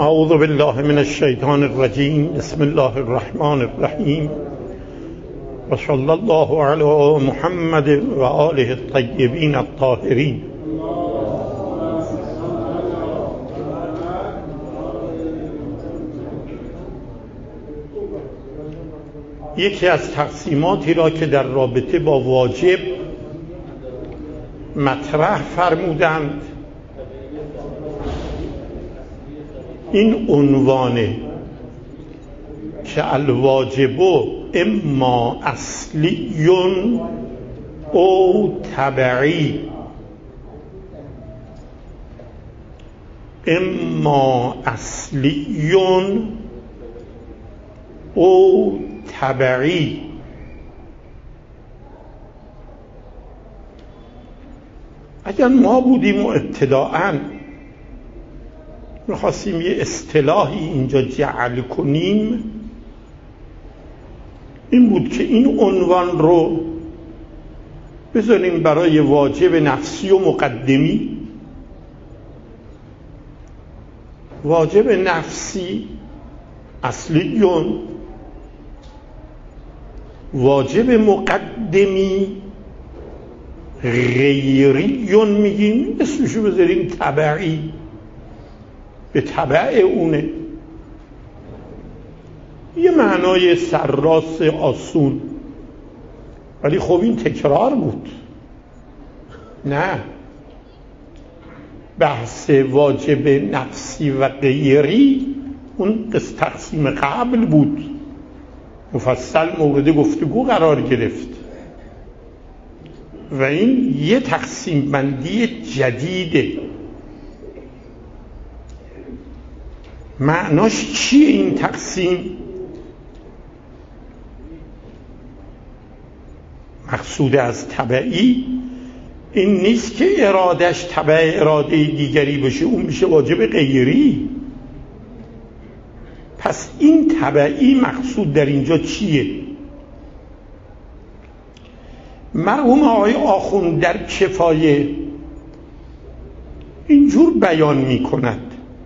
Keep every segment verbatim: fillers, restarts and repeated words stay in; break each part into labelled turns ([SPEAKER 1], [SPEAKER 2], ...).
[SPEAKER 1] اعوذ بالله من الشیطان الرجیم. بسم الله الرحمن الرحیم و صلی الله علی محمد و آله الطیبین الطاهرین. یکی از تقسیماتی را که در رابطه با واجب مطرح فرمودند این عنوانه که الواجب اما اصلی او تبعی، اما اصلی او تبعی. اگر ما بودیم و ابتداءً می‌خواستیم یه اصطلاحی اینجا جعل کنیم، این بود که این عنوان رو بذاریم برای واجب نفسی و مقدمی. واجب نفسی اصلیون، واجب مقدمی غیریون میگیم، اسمشو بذاریم تبعی، به تبع اونه. یه معنای سرراست آسون، ولی خب این تکرار بود. نه، بحث واجب نفسی و غیری اون تقسیم قبل بود، مفصل مورد گفتگو قرار گرفت و این یه تقسیم بندی جدیده. معناش چیه این تقسیم؟ مقصود از تبعی این نیست که ارادش تبع اراده دیگری باشه، اون میشه واجب غیری. پس این تبعی مقصود در اینجا چیه؟ مرحوم آقای آخوند در کفایه اینجور بیان می کند،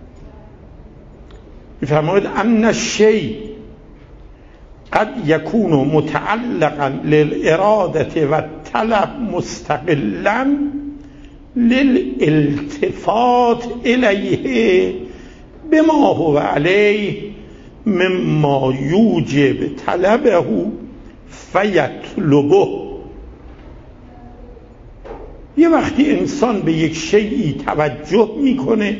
[SPEAKER 1] می‌فرماید ان الشیء قد یکون متعلقا للإرادة و طلب مستقلا للالتفات الیه بما هو علیه مما یوجب طلبه فیطلبه. یه وقتی انسان به یک شیئی توجه میکنه،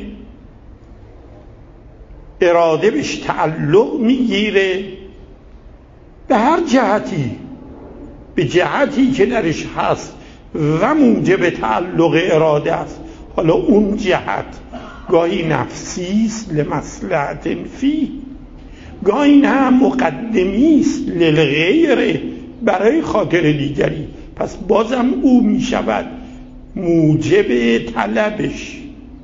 [SPEAKER 1] اراده بهش تعلق میگیره به هر جهتی، به جهتی که درش هست و موجب تعلق اراده است. حالا اون جهت گاهی نفسیست لمصلحت فی، گاهی نه مقدمیست للغیر، برای خاطر دیگری. پس بازم او میشود موجب طلبش،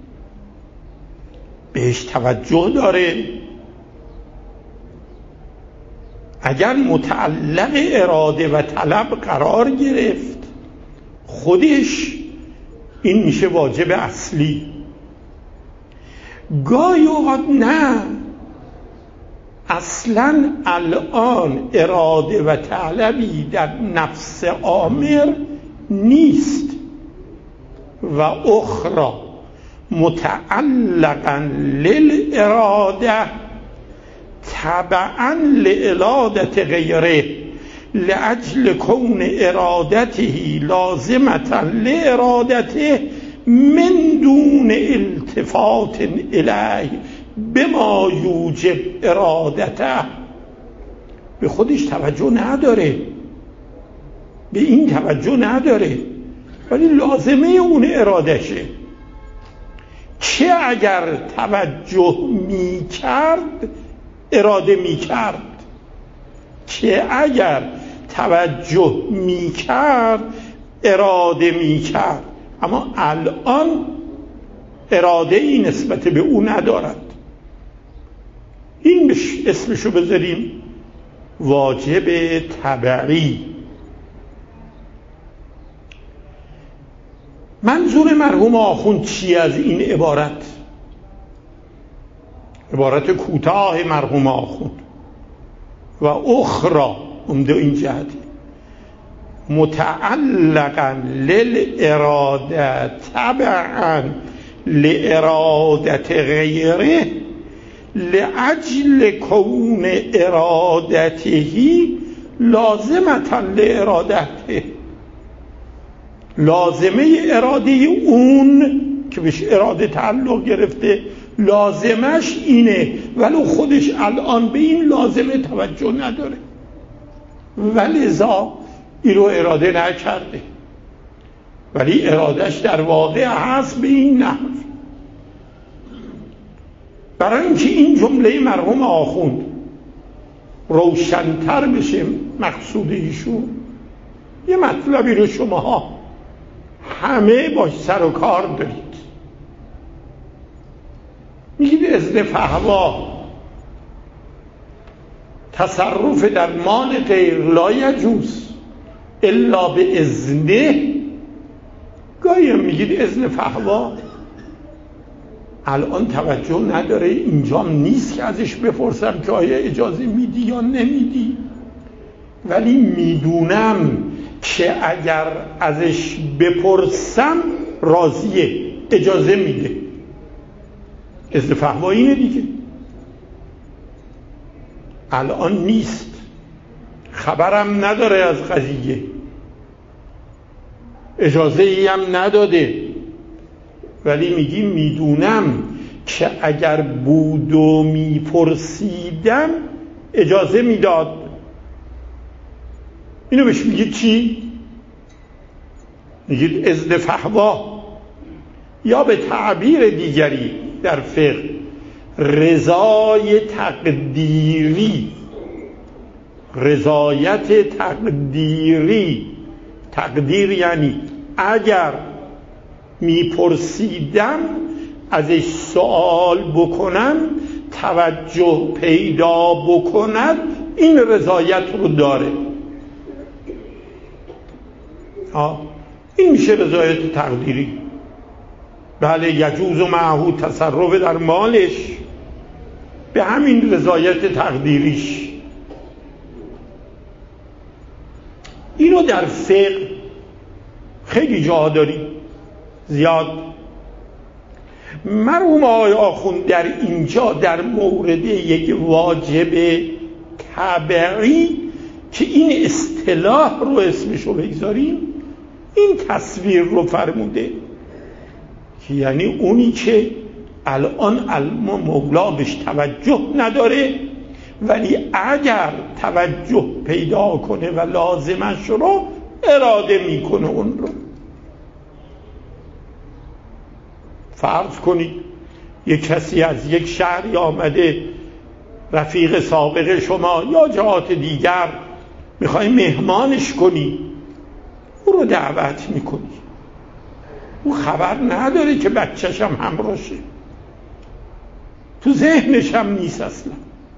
[SPEAKER 1] بهش توجه داره. اگر متعلق اراده و طلب قرار گرفت خودش، این میشه واجب اصلی. گاهی اوقات نه، اصلا الان اراده و طلبی در نفس آمر نیست و اخرى متعلقا للاراده تبعا لإرادة غیره لأجل کون ارادته لازمة لإرادته من دون التفات الیه بما یوجب ارادته. به خودش توجه نداره، به این توجه نداره، ولی لازمه اون ارادشه. چه اگر توجه می کرد اراده می کرد، چه اگر توجه می کرد اراده می کرد، اما الان اراده ای نسبت به او ندارد. این اسمشو بذاریم واجب تبعی. منظور مرحوم آخوند چی از این عبارت؟ عبارت کوتاه مرحوم آخوند. و اخرى عمده این جهته متعلقا للاراده تبعا لارادت غیره لأجل کون ارادته لازمتا لارادته، لازمه اراده اون که بهش اراده تعلق گرفته لازمش اینه، ولو خودش الان به این لازمه توجه نداره، ولذا این رو اراده نکرده، ولی ارادهش در واقع هست به این نحو. برای اینکه این جمله مرحوم آخوند روشن‌تر بشه مقصود ایشون، یه مطلبی رو شماها همه باش سر و کار دارید. میگید اذن فهوا تصرف در مال غیر لا یجوز الا به اذنه. گاهی میگید اذن فهوا الان توجه نداره، اینجام نیست که ازش بپرسم که آیا اجازه میدی یا نمیدی، ولی میدونم که اگر ازش بپرسم راضیه، اجازه میده. اذن فهوا اینه دیگه. الان نیست، خبرم نداره از قضیه، اجازه ای هم نداده، ولی میگی میدونم که اگر بود و میپرسیدم اجازه میداد. اینو بهش میگید چی؟ میگید اذن فهوا، یا به تعبیر دیگری در فقه رضای تقدیری، رضایت تقدیری. تقدیر یعنی اگر میپرسیدم ازش سوال بکنم توجه پیدا بکند، این رضایت رو داره. آه. این میشه رضایت تقدیری. بله یجوز و معهو تصرف در مالش، به همین رضایت تقدیریش. اینو در فقه خیلی جا داری، زیاد. مرحوم آقای آخوند در اینجا در مورد یک واجب تبعی که این اصطلاح رو اسمشو بگذاریم، این تصویر رو فرموده که یعنی اونی که الان علم مولا بهش توجه نداره، ولی اگر توجه پیدا کنه و لازمش رو اراده میکنه اون رو. فرض کنید یک کسی از یک شهری آمده، رفیق سابق شما یا جهات دیگر، میخوای مهمانش کنی، او رو دعوت میکنی، او خبر نداره که بچه‌ش هم همراهشه، تو ذهنش هم نیست اصلا.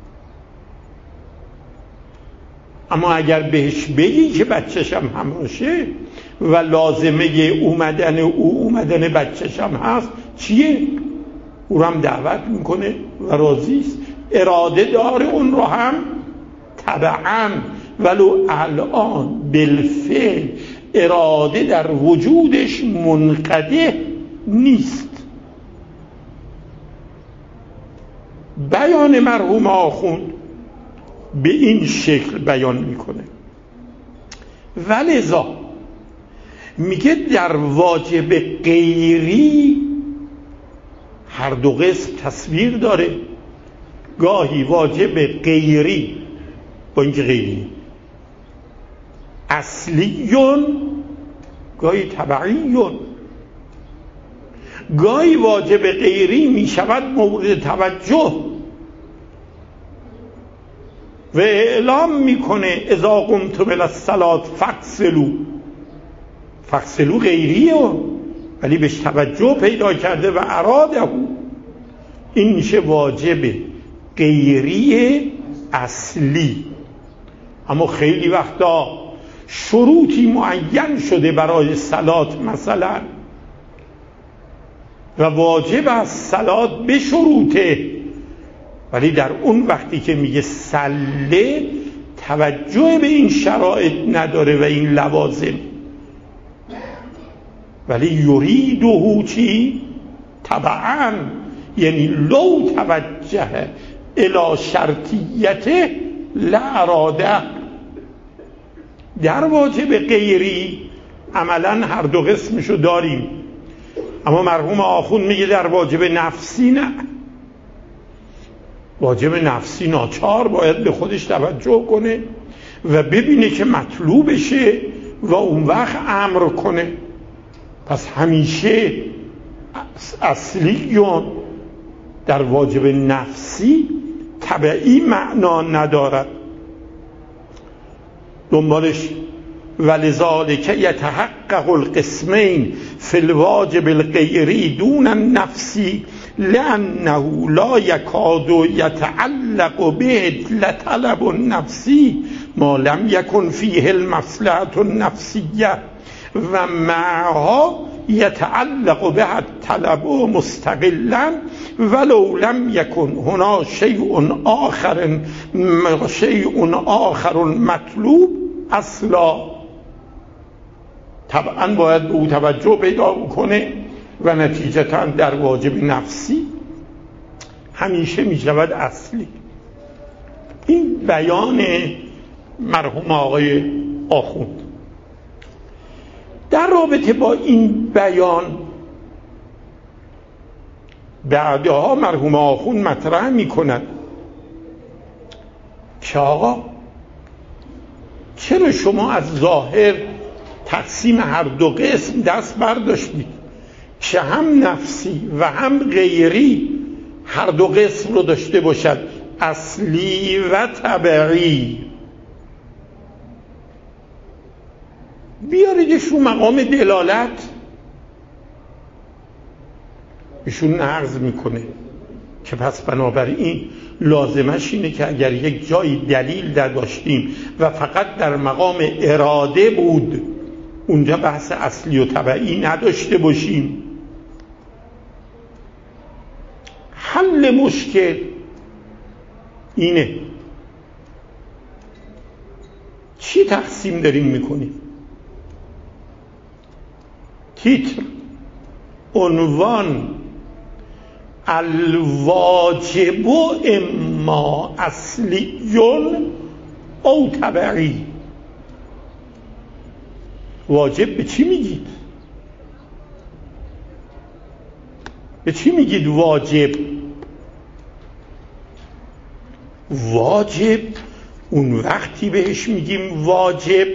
[SPEAKER 1] اما اگر بهش بگی که بچه‌ش هم همراهشه و لازمه اومدن او اومدن بچه‌ش هم هست، چیه؟ او رو هم دعوت میکنه و راضی است، اراده داره اون رو هم تبعاً، ولو الان بالفعل اراده در وجودش منقطع نیست. بیان مرحوم آخوند به این شکل بیان میکنه. ولذا میگه در واجب غیری هر دو قسم تصویر داره. گاهی واجب غیری با اینکه غیری اصلیون، گاهی تبعیون. گاهی واجب غیری میشود مورد توجه و اعلام میکنه اذا قمتم الی الصلاة فاغسلوا. فاغسلوا غیریه ولی بهش توجه پیدا کرده و اراده. این میشه واجب غیری اصلی. اما خیلی وقتا شروطی معین شده برای صلات مثلا و واجب از صلات به شروطه ولی در اون وقتی که میگه سله توجه به این شرایط نداره و این لوازم، ولی یریده چی؟ طبعا، یعنی لو توجه الی شرطیته لاراده. در واجب غیری عملا هر دو قسمشو داریم، اما مرحوم آخوند میگه در واجب نفسی نه. واجب نفسی ناچار باید به خودش توجه کنه و ببینه که مطلوبشه و اون وقت امر کنه. پس همیشه اصلیون در واجب نفسی طبعی معنا ندارد. دنبالش ولذالک یتحقق القسمین فی الواجب الغیری دون النفسی لانه لا یکاد یتعلق به طلب النفسی ما لم یکن فیه المصلحة النفسیه و معها یتعلق به الطلب مستقلا ولو لم یکن هنا شیء آخر شیء آخر مطلوب اصلا. طبعا باید به او توجه پیدا کنه و نتیجتا در واجب نفسی همیشه می شود اصلی. این بیان مرحوم آقای آخوند. در رابطه با این بیان بعدها مرحوم آخوند مطرح می کند که آقا چرا شما از ظاهر تقسیم هر دو قسم دست برداشتید که هم نفسی و هم غیری هر دو قسم رو داشته باشد، اصلی و طبعی؟ بیاریدش رو مقام دلالت. ایشون نقض میکنه که پس بنابراین لازمش اینه که اگر یک جایی دلیل در داشتیم و فقط در مقام اراده بود اونجا بحث اصلی و طبعی نداشته باشیم. حل مشکل اینه چی تقسیم داریم میکنیم؟ تیتر، عنوان، الواجب اما اصلیون او طبعی. واجب به چی میگید؟ به چی میگید واجب؟ واجب اون وقتی بهش میگیم واجب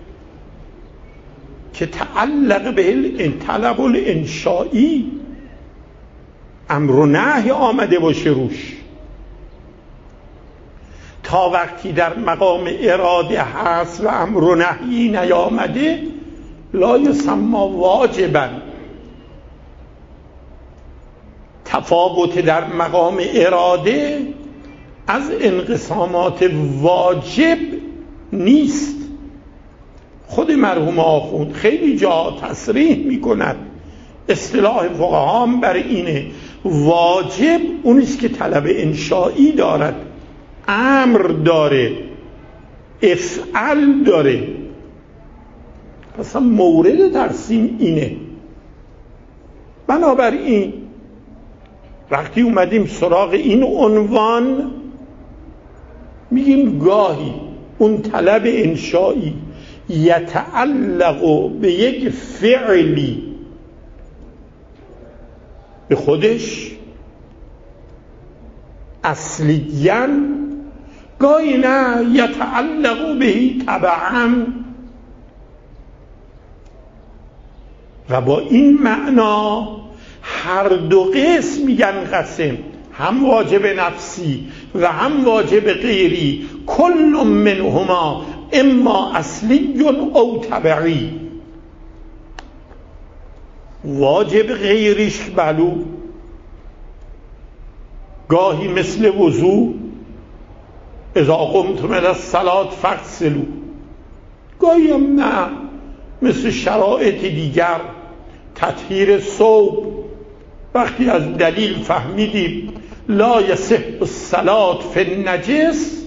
[SPEAKER 1] که تعلق به طلب الانشائی، امر و نهی آمده باشه روش. تا وقتی در مقام اراده هست و امر و نهی نیامده لا یسمى واجبا. تفاوت در مقام اراده از انقسامات واجب نیست. خود مرحوم آخوند خیلی جا تصریح میکند، اصطلاح فقها هم بر اینه، واجب اونیست که طلب انشائی دارد، امر داره، افعل داره. پس مورد ترسیم اینه. بنابراین وقتی اومدیم سراغ این عنوان میگیم گاهی اون طلب انشائی یتعلق به یک فعلی به خودش اصلیاً، گاهی نه یتعلق بهی طبعاً. و با این معنا هر دو قسم ینقسم، هم واجب نفسی و هم واجب غیری، کل منهما اما اصلی او طبعی. واجب غیریش بلو گاهی مثل وضو، اذا قمتم الی الصلاة فاغسلوا، گاهی هم نه مثل شرایط دیگر، تطهیر ثوب. وقتی از دلیل فهمیدیم لا یصح الصلاة فی النجس،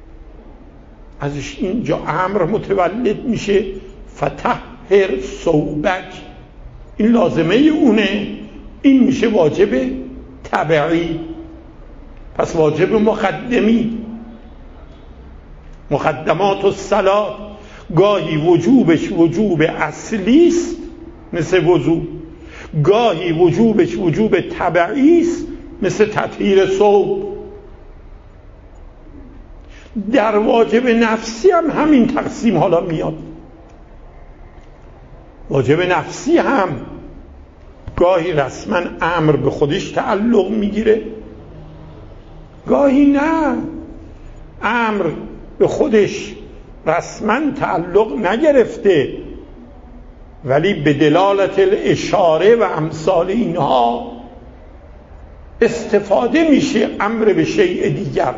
[SPEAKER 1] ازش اینجا امر متولد میشه فطهر ثوبک، این لازمه اونه، این میشه واجب تبعی. پس واجب مقدمی، مقدمات الصلاة گاهی وجوبش وجوب اصلی است مثل وضو، گاهی وجوبش وجوب تبعی است مثل تطهیر ثوب. در واجب نفسی هم همین تقسیم حالا میاد. واجب نفسی هم گاهی رسما امر به خودش تعلق میگیره، گاهی نه، امر به خودش رسما تعلق نگرفته ولی به دلالت الاشاره و امثال اینها استفاده میشه امر به شیء دیگر،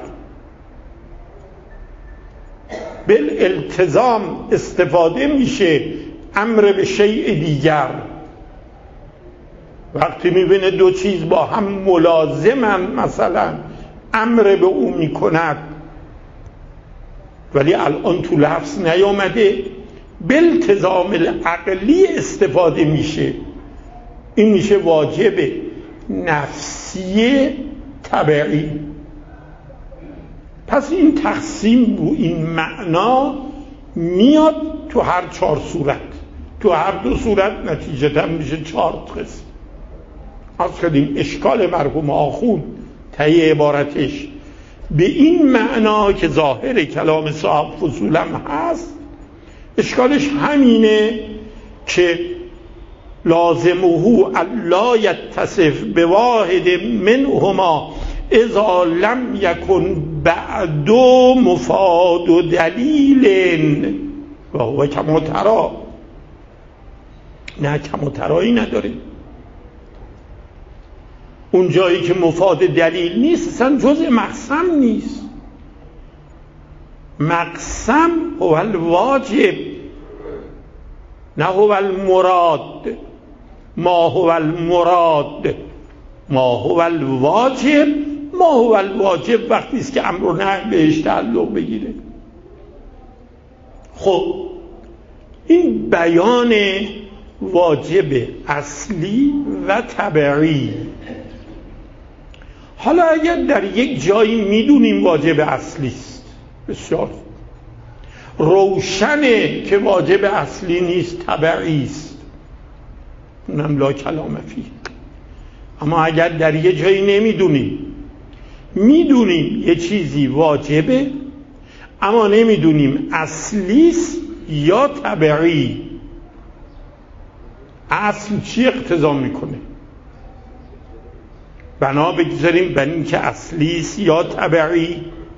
[SPEAKER 1] بالالتزام استفاده میشه امر به شیء دیگر. وقتی میبینه دو چیز با هم ملازمن، مثلا امر به او میکند ولی الان تو لفظ نیامده، بالتزام العقلی استفاده میشه، این میشه واجب نفسی تبعی. پس این تقسیم رو این معنا میاد تو هر چهار صورت، تو هر دو صورت نتیجتا میشه چهار قسم. از کردیم اشکال مرحوم آخوند طی عبارتش به این معنا که ظاهر کلام صاحب فصولم هست، اشکالش همینه که لازمه الا یتصف بواحد منهما اذا لم یکن بعد مفاد دلیل و هو کما تری. نه کما ترایی نداره، اون جایی که مفاد دلیل نیست اصلا جزء مقسم نیست. مقسم هو الواجب نه هو المراد. ما هو المراد ما هو الواجب ما هو الواجب وقتی است که امر و نهی بهش تعلق بگیره. خب این بیان واجب اصلی و تبعی. حالا اگر در یک جایی میدونیم واجب اصلی است، بسیار روشنه که واجب اصلی نیست، تبعی است، اونم لا کلام فیه. اما اگر در یک جایی نمیدونیم، میدونیم یه چیزی واجبه اما نمیدونیم اصلی است یا تبعی، اصل چی اقتضا میکنه؟ بنا بگذاریم بر این که اصلی است یا تبعی.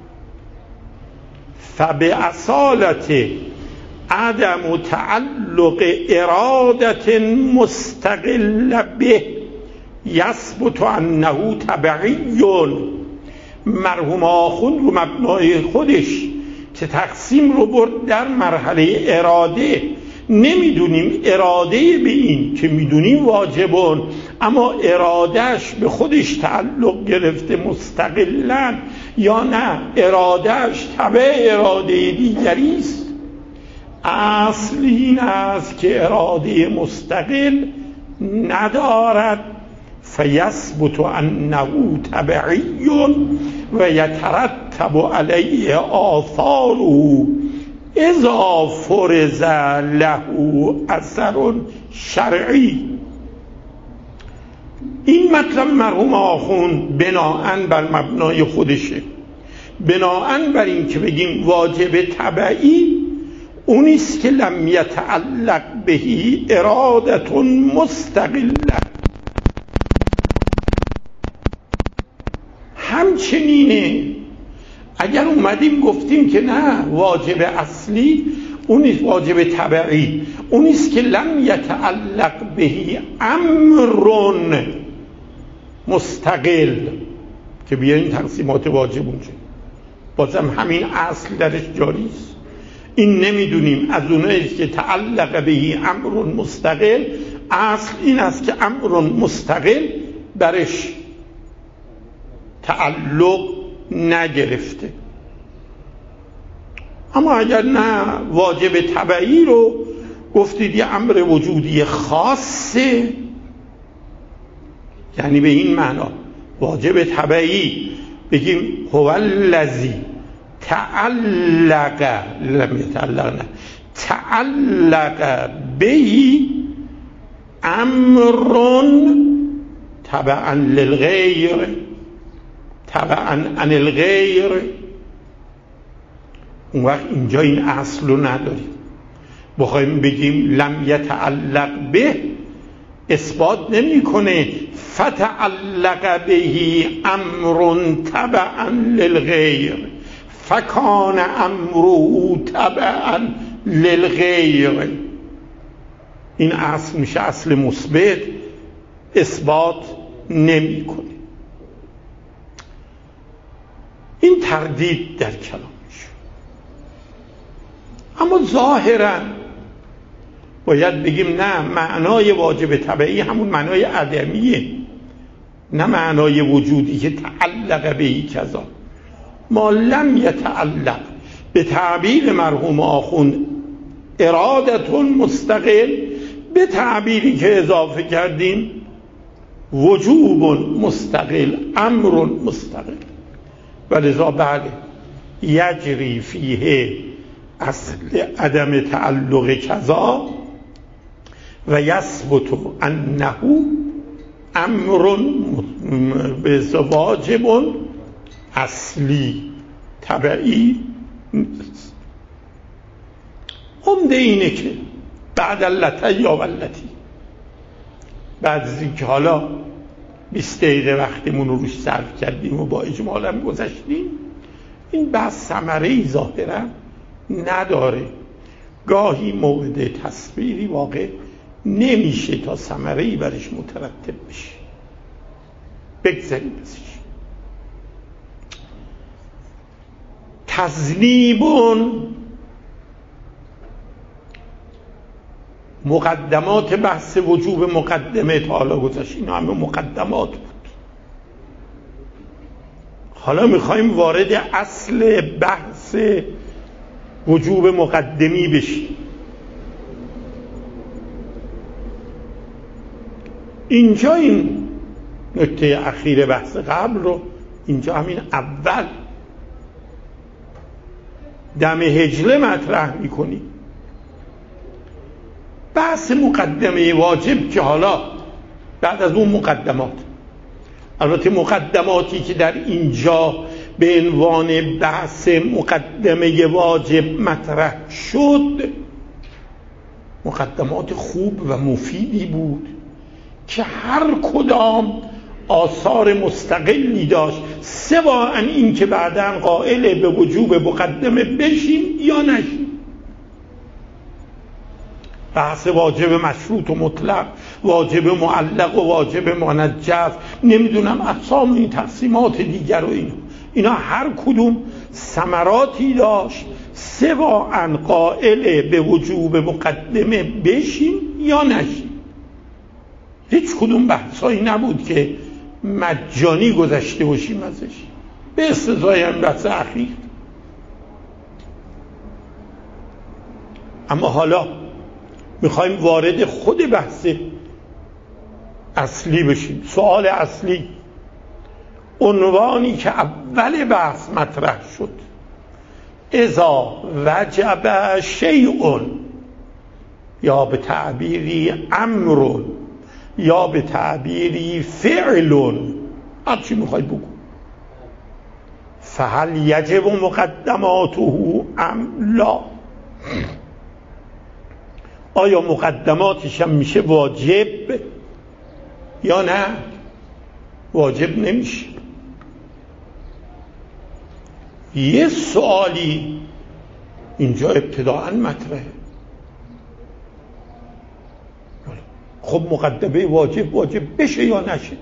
[SPEAKER 1] فباصالت عدم تعلق ارادت مستقل به یثبت انه تبعی. مرحوم آخوند رو مبنای خودش که تقسیم رو برد در مرحله اراده، نمیدونیم اراده به این که میدونیم واجبون اما ارادهش به خودش تعلق گرفته مستقلاً یا نه ارادهش تبع اراده دیگری است. اصل این است که اراده مستقل ندارد، فیثبت انه تبعی و یترتب علیه آثاره اذا فرض له اثر شرعی. این مطلب مرحوم آخوند بناءً بر مبنای خودشه، بناءً بر این که بگیم واجب تبعی اونیست که لم یتعلق بهی ارادت مستقله. همچنینه اگر اومدیم گفتیم که نه واجب اصلی اونیست، واجب تبعی اونیست که لم یتعلق بهی امر مستقل، که بیاین تقسیمات واجب اونجا بازم همین اصل درش جاری است. این نمیدونیم از اوناییست که تعلق بهی امر مستقل، اصل این است که امر مستقل برش تعلق نگرفته. اما اگر نه واجب تبعی رو گفتید یه امر وجودی خاصه، یعنی به این معنا واجب تبعی بگیم هو الذی تعلق لم یتعلق نه تعلق به امر تبعا للغیر تبعا عن الغیر. اون وقت اینجا این اصل رو نداریم. بخوایم بگیم لم یتعلق به اثبات نمی کنه فتعلق به امر تبعا للغیر فکان امره تبعا للغیر. این اصل میشه اصل مثبت، اثبات نمی کنه. این تردید در کلامش. اما ظاهرا باید بگیم نه، معنای واجب تبعی همون معنای عدمیه، نه معنای وجودی که تعلق به کذا. ما لم یتعلق به تعبیر مرحوم آخوند ارادتون مستقل، به تعبیری که اضافه کردیم وجوب مستقل امر مستقل. ولذا بله یجری فیه اصل عدم تعلق کذا و یثبت انه امر واجب اصلی تبعی نیست. عمده اینه که بعد اللتی یا والتی، بعد از اینکه حالا بیست دقیقه وقتمون رو روش صرف کردیم و با اجمال هم گذشتیم، این بحث ثمره‌ای ظاهرا نداره. گاهی موعد تصویری واقع نمیشه تا ثمره‌ای برش مترتب بشه. بگذاریم ازش. تذنیبون مقدمات بحث وجوب مقدمه تا حالا گذاشت، اینا همه مقدمات بود. حالا میخوایم وارد اصل بحث وجوب مقدمی بشیم. اینجا این نکته اخیر بحث قبل رو اینجا همین اول دم هجله مطرح میکنیم. بحث مقدمه واجب که حالا بعد از اون مقدمات، البته مقدماتی که در اینجا به عنوان بحث مقدمه واجب مطرح شد مقدمات خوب و مفیدی بود که هر کدام آثار مستقلی داشت، سواء این که بعداً قائل به وجوب مقدمه بشیم یا نشیم. بحث واجب مشروط و مطلق، واجب معلق و واجب منجز، نمیدونم اقسام این تقسیمات دیگر و اینا اینا هر کدوم ثمراتی داشت، سواء قائل به وجوب مقدمه بشیم یا نشیم. هیچ کدوم بحثایی نبود که مجانی گذشته باشیم ازش، به استثنای هم بحث اخیر. اما حالا میخوایم وارد خود بحث اصلی بشیم. سوال اصلی، عنوانی که اول بحث مطرح شد، اذا وجب شیء، یا به تعبیری امر یا به تعبیری فعل، هر چی میخواید بگو، فهل یجب مقدماته ام لا؟ آیا مقدماتش هم میشه واجب یا نه؟ واجب نمیشه. یه سوالی اینجا ابتداءً مطرحه. خب مقدمه واجب واجب بشه یا نشه؟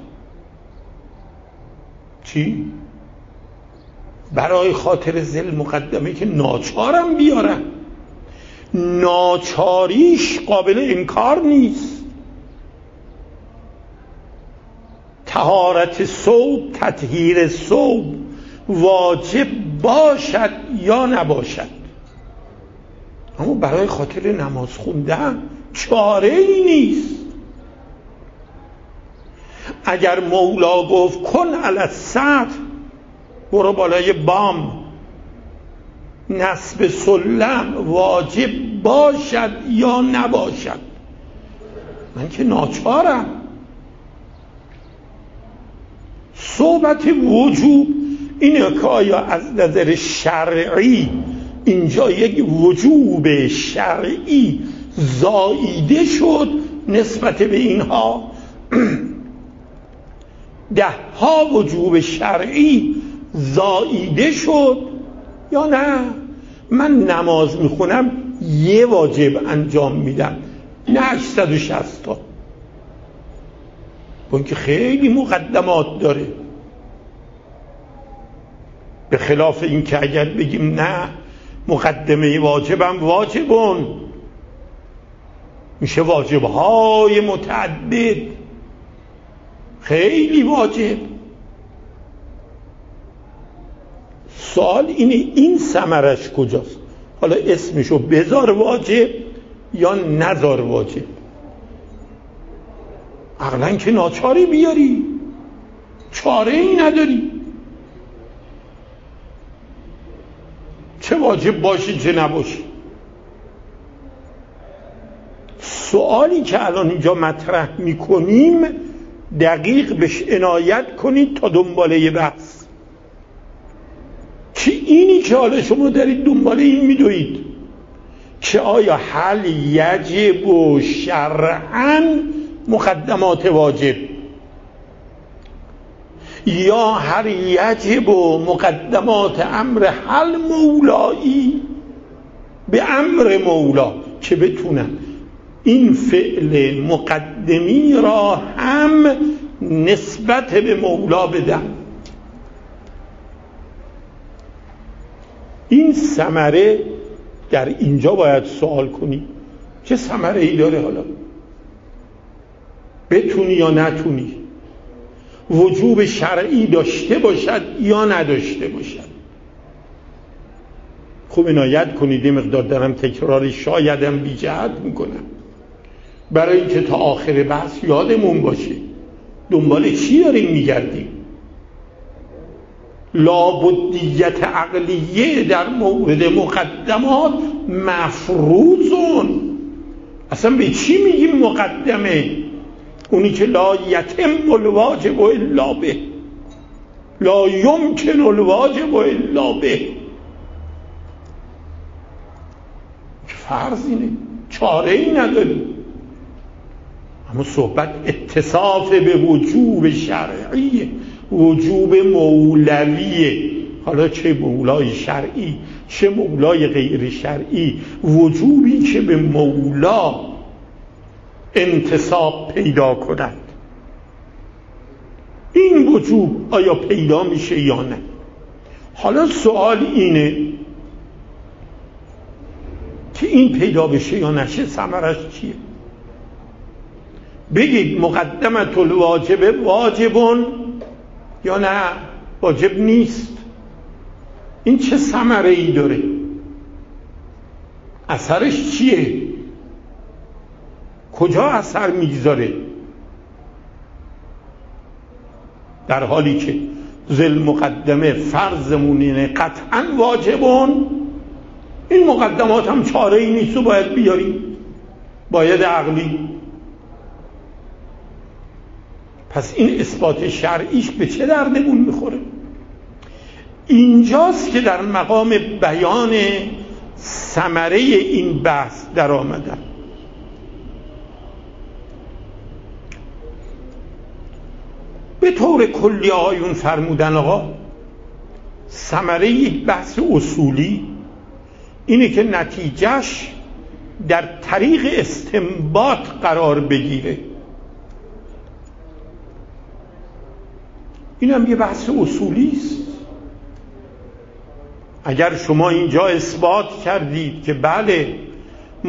[SPEAKER 1] چی؟ برای خاطر ذل مقدمه که ناچارم بیارم، ناچاریش قابل انکار نیست. طهارت ثوب، تطهیر ثوب واجب باشد یا نباشد. اما برای خاطر نماز خوندن چاره ای نیست. اگر مولا گفت کن علی السطح، برو بالای بام، نصب سلم واجب باشد یا نباشد؟ من که ناچارم. صحبت وجوب اینه که آیا از نظر شرعی اینجا یک وجوب شرعی زاییده شد نسبت به اینها؟ ده ها وجوب شرعی زاییده شد یا نه؟ من نماز میخونم یه واجب انجام میدم نه هشتصد و شصت تا، با اینکه خیلی مقدمات داره. به خلاف این که اگر بگیم نه مقدمه واجبم واجبون، میشه واجبهای متعدد، خیلی واجب. سوال اینه این ثمرش کجاست؟ حالا اسمشو بذار واجب یا نذار واجب. عقلاً که ناچاری بیاری، چاره ای نداری. چه واجب باشی چه نباشی. سوالی که الان اینجا مطرح میکنیم دقیق بهش عنایت کنید تا دنباله بحث. که اینی که حالا شما دارید دنباله این میدوید که آیا هل یجب شرعاً مقدمات واجب یا هل یجب مقدمات امر حل مولایی به امر مولا، که بتونن این فعل مقدمی را هم نسبت به مولا بدن. این ثمره در اینجا باید سوال کنی چه ثمره ای داره؟ حالا بتونی یا نتونی، وجوب شرعی داشته باشد یا نداشته باشد. خوب عنایت کنید، یه مقدار دارم تکراری شایدم بی جهت میکنم برای اینکه تا آخر بحث یادمون باشه دنبال چی داریم میگردیم. لابدیت عقلیه در مورد مقدمات مفروضون. اصلا به چی میگیم مقدمه؟ اونی که لا یتم الواجب الا به، لا یمکن الواجب الا به. فرض اینه، چاره ای نداری. اما صحبت اتصاف به وجوب شرعیه، وجوب مولویه. حالا چه مولای شرعی چه مولای غیر شرعی، وجوبی که به مولا انتصاب پیدا کند. این وجوب آیا پیدا میشه یا نه؟ حالا سوال اینه که این پیدا بشه یا نشه ثمرش چیه؟ بگید مقدمت الواجب واجبون یا نه واجب نیست. این چه ثمره ای داره؟ اثرش چیه؟ کجا اثر میگذاره؟ در حالی که ذل مقدمه فرضمون اینه قطعا واجبون، این مقدمات هم چاره ای نیست و باید بیاریم، باید عقلی. پس این اثبات شرعیش به چه دردمون میخوره؟ اینجاست که در مقام بیان ثمره این بحث در آمدن. به طور کلی آیون فرمودن آقا ثمره یک بحث اصولی اینه که نتیجهش در طریق استنباط قرار بگیره. این هم یه بحث اصولی است. اگر شما اینجا اثبات کردید که بله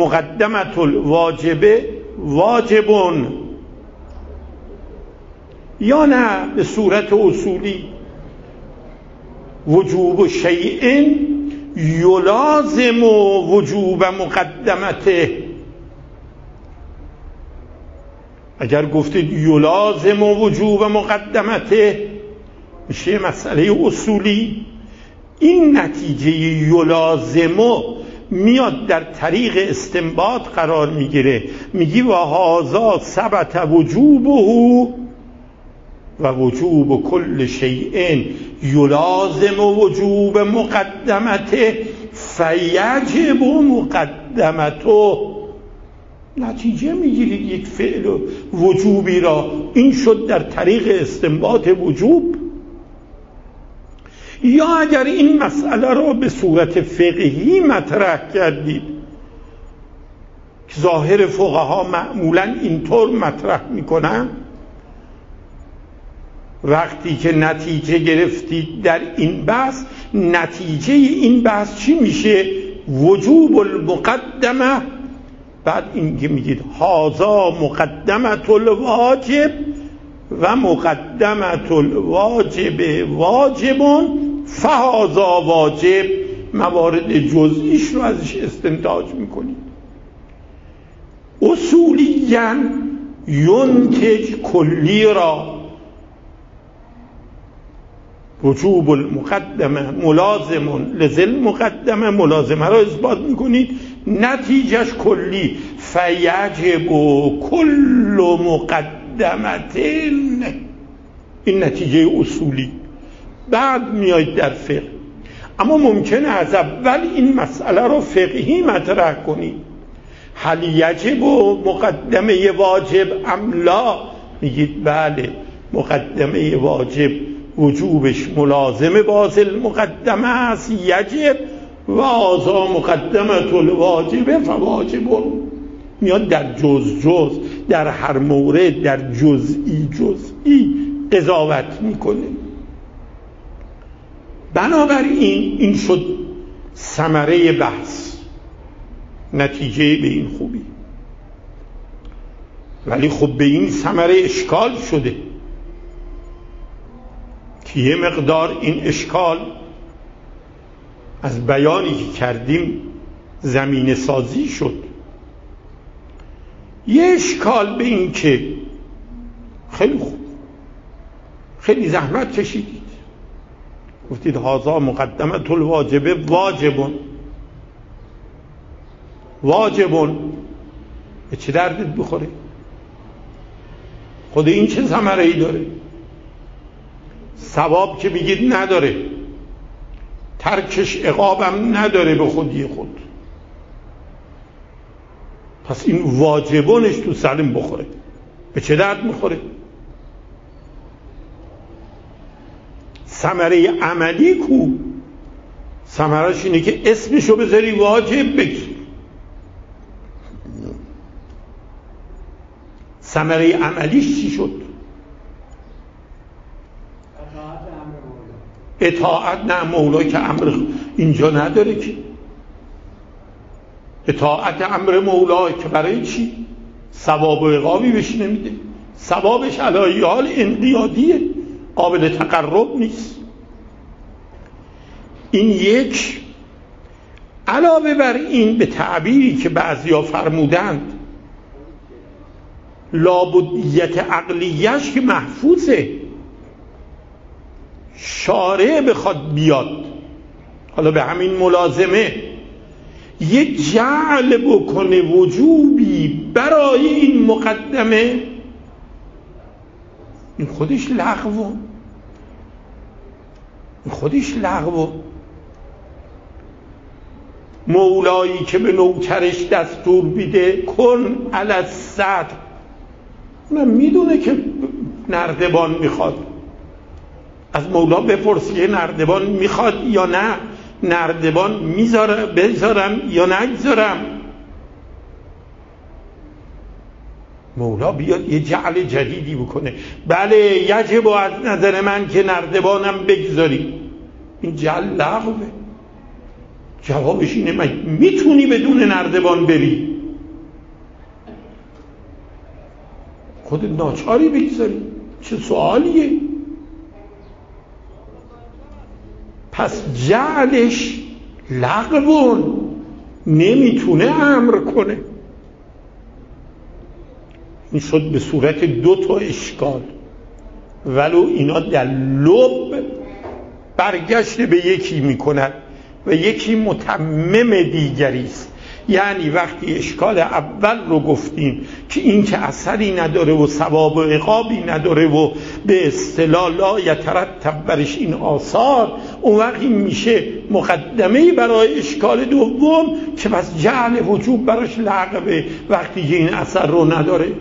[SPEAKER 1] مقدمت الواجبه واجبون یا نه به صورت اصولی وجوب شیء یلازم وجوب مقدمته. اگر گفتید یلازم وجوب مقدمته میشه مسئله اصولی. این نتیجه یلازم میاد در طریق استنباط قرار میگیره، میگی و هذا ثبت وجوبه و وجوب کل شیء یلازم وجوب مقدمته فیجب مقدمته. نتیجه میگیرید یک فعل وجوبی را، این شد در طریق استنباط وجوب. یا اگر این مسئله را به صورت فقهی مطرح کردید که ظاهر فقها معمولا اینطور مطرح میکنن، وقتی که نتیجه گرفتید در این بحث، نتیجه این بحث چی میشه؟ وجوب المقدمه. بعد این که میگید هذا مقدمه الواجب و مقدمه الواجب واجبون فهذا واجب، موارد جزئیش رو ازش استنتاج میکنید. اصولیاً ینتج کلی را وجوب المقدمه ملازم لزل مقدمه، ملازمه را اثبات میکنید، نتیجهش کلی فیجب کل مقدمتین. این نتیجه اصولی. بعد میاید در فقه، اما ممکنه از اول این مسئله رو فقهی مطرح کنید. هل یجب مقدمه واجب ام لا؟ میگید بله، مقدمه واجب وجوبش ملازم باطل مقدمه است، یجب و آزا مقدمه الواجب فواجبون. میاد در جز جز، در هر مورد در جزئی جزئی قضاوت میکنه. بنابراین این شد ثمره بحث، نتیجه به این خوبی. ولی خب به این ثمره اشکال شده که یه مقدار این اشکال از بیانی که کردیم زمینه سازی شد. یه اشکال به این که خیلی خوب، خیلی زحمت کشیدید، گفتید هذا مقدمه الواجب واجبون واجبون، به چه دردت بخوره؟ خود این چه ثمره ای داره؟ ثواب که بگید نداره، ترکش عقابم نداره به خودی خود. پس این واجبونش تو سلم بخوره، به چه درد میخوره؟ ثمره عملی کو؟ ثمرهش اینه که اسمشو بذاری واجب بگی. ثمره عملیش چی شد؟ اطاعت نه مولا که امر اینجا نداره که. اطاعت امر مولا که برای چی؟ ثواب و عقابی بهش نمیده، ثوابش علی حال انقیادیه، قابل تقرب نیست. این یک. علاوه بر این به تعبیری که بعضیا فرمودند لابدیت عقلیش که محفوظه، شارع بخواد بیاد حالا به همین ملازمه یه جعل بکنه وجوبی برای این مقدمه، این خودش لغو، این خودش لغو. مولایی که به نوکرش دستور بیده کن علی الصدر، اونم میدونه که نردبان میخواد، از مولا بپرسی که نردبان میخواد یا نه، نردبان میذاره بذارم یا نگذارم. مولا بیاد یه جعل جدیدی بکنه، بله یجب از نظر من که نردبانم بگذاری، این جعل لغوه. جوابش اینه من میتونی بدون نردبان بری، خود ناچاری بگذاری. چه سوالیه؟ پس جعلش لغوون، نمیتونه امر کنه. این شد به صورت دو تا اشکال، ولو اینا در لب برگشت به یکی میکند و یکی متمم دیگری است. یعنی وقتی اشکال اول رو گفتیم که این که اثری نداره و ثواب و عقابی نداره و به اصطلاح لا یترتب برش این آثار، اون وقتی میشه مقدمه برای اشکال دوم که پس جعل وجوب براش لغوه وقتی که این اثر رو نداره.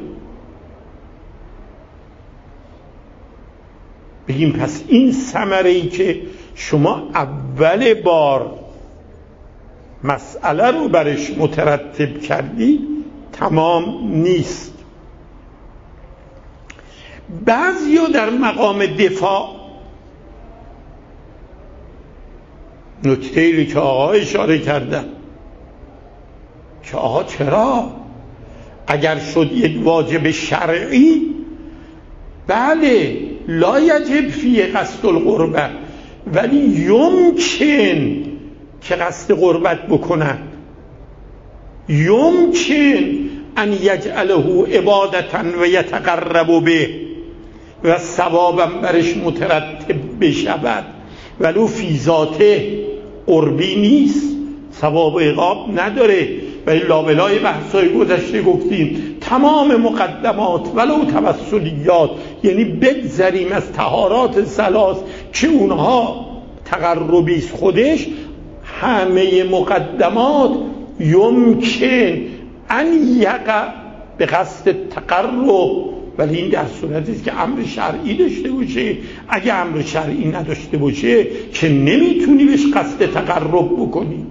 [SPEAKER 1] بگیم پس این ثمره‌ای که شما اول بار مسئله رو برش مترتب کردی تمام نیست. بعضیا در مقام دفاع نکته‌ای رو که آقا اشاره کردن که آقا چرا اگر شد یک واجب شرعی بله لا یجب فی قصد القربه، ولی یمکن که قصد قربت بکنند، یمکن ان یجعله عبادتا و یتقرب به و ثوابا برش مترتب بشود، ولو فی ذاته قربی نیست، ثواب و عقاب نداره. ولی لابلای بحثای گذشته گفتیم تمام مقدمات ولو توسلیات، یعنی بگذریم از طهارات ثلاث که اونها تقربیست خودش، همه مقدمات یمکن ان یقع به قصد تقرب، ولی این در صورتی است که امر شرعی داشته باشه. اگه امر شرعی نداشته باشه که نمیتونی بهش قصد تقرب بکنی.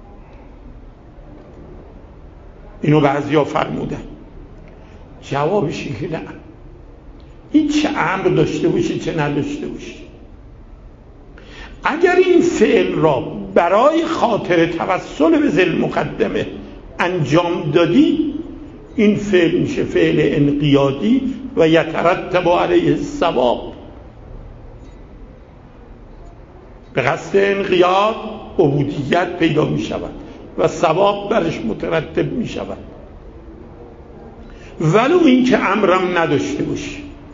[SPEAKER 1] اینو بعضیا فرمودن. جوابش اینه که نه، این چه امر داشته باشه چه نداشته باشه، اگر این فعل را برای خاطر توسل به ذل مقدمه انجام دادی، این فعل میشه فعل انقیادی و یترتب علیه الثواب. به قصد انقیاد عبودیت پیدا میشود و ثواب برش مترتب میشود، ولو این که امرم نداشته باشه.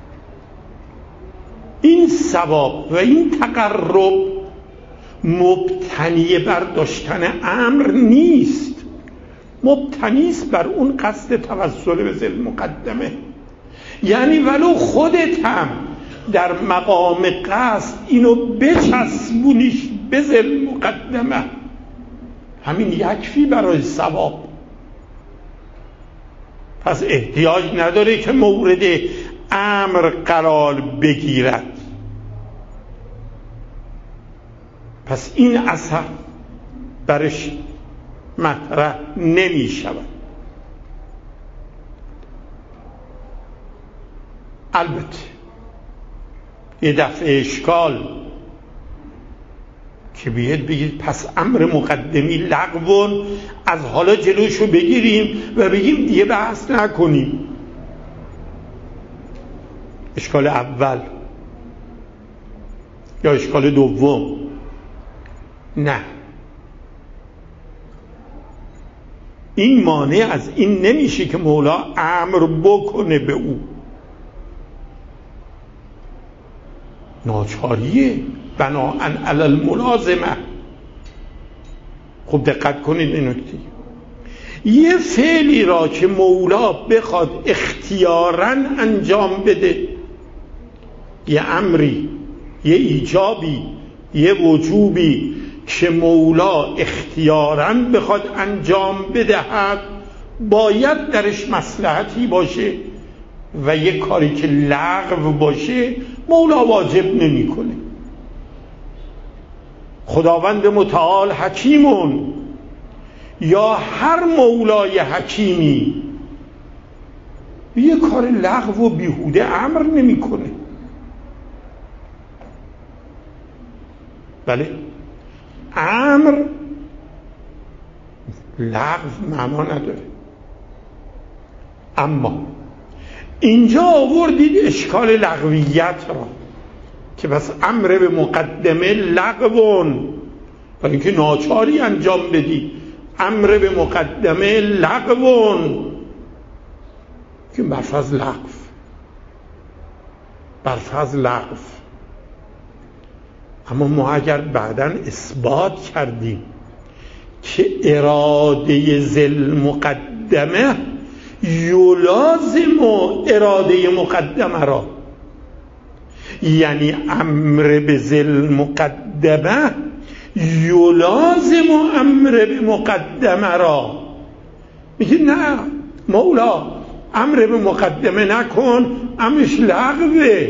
[SPEAKER 1] این ثواب و این تقرب مبتنی بر داشتن امر نیست، مبتنی است بر اون قصد توسل به ذل مقدمه. یعنی ولو خودت هم در مقام قصد اینو بچسبونیش به ذل مقدمه، همین یکفی برای ثواب. پس احتیاج نداره که مورد امر قرار بگیرد. پس این اثر برش مطرح نمی شود. البته یه دفعه اشکال که بیاد بگید پس امر مقدمی لغوون، از حالا جلوشو بگیریم و بگیم دیگه بحث نکنیم. اشکال اول یا اشکال دوم؟ نه، این مانع از این نمیشه که مولا امر بکنه به او، ناچاریه بناءً علی الملازمه. خب دقت کنید این نکته، یه فعلی را که مولا بخواد اختیاراً انجام بده، یه امری، یه ایجابی، یه وجوبی که مولا اختیاراً بخواد انجام بدهد، باید درش مصلحتی باشه و یه کاری که لغو باشه مولا واجب نمی کنه. خداوند متعال حکیمون، یا هر مولای حکیمی یه کار لغو و بیهوده امر نمی کنه. بله، امر لغو معنا نداره، اما اینجا آوردید اشکال لغویت را که بس امر به مقدمه لغوون، برای اینکه ناچاری انجام بدی. امر به مقدمه لغوون که برفض لغو برفض لغو. اما ما اگر بعداً اثبات کردیم که اراده ذل مقدمه یلازم اراده مقدمه را، یعنی امر به ذل مقدمه یلازم امر به مقدمه را، میگه نه مولا امر به مقدمه نکن، امرش لغوه.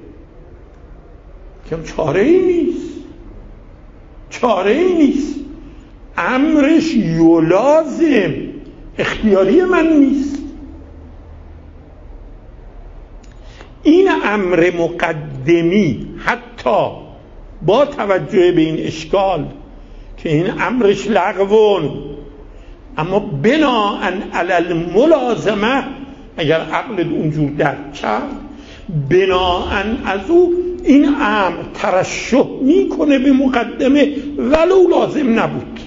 [SPEAKER 1] که چاره ای نیست، چاره ای نیست، امرش یلازم، اختیاری من نیست. این امر مقدمی حتی با توجه به این اشکال که این امرش لغوون، اما بناءً علی الملازمه، اگر عقل اونجور درک کرد، بناءً از او این امر ترشح میکنه به مقدمه ولو لازم نبود.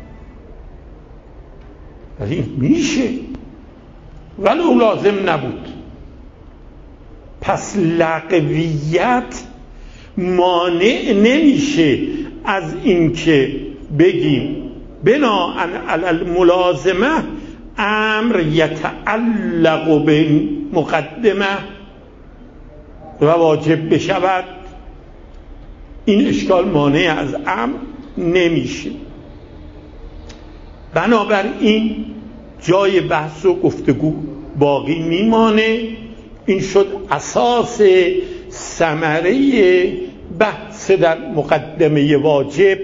[SPEAKER 1] ولی میشه ولو لازم نبود. پس لغویت مانع نمیشه از اینکه بگیم بناءً علی الملازمه امر یتعلق به مقدمه و واجب بشود. این اشکال مانع از امر نمیشه. بنابراین جای بحث و گفتگو باقی میمانه. این شد اساس ثمره بحث در مقدمه واجب.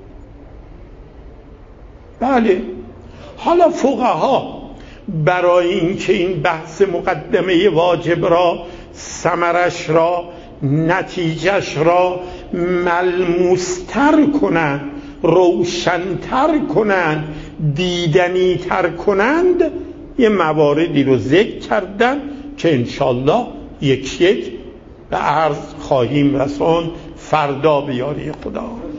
[SPEAKER 1] بله، حالا فقها برای اینکه این بحث مقدمه واجب را، ثمرش را، نتیجهش را ملموستر کنند، روشنتر کنند، دیدنی تر کنند، یه مواردی رو ذکر کردن که انشالله یک یک به عرض خواهیم رساند فردا به یاری خدا.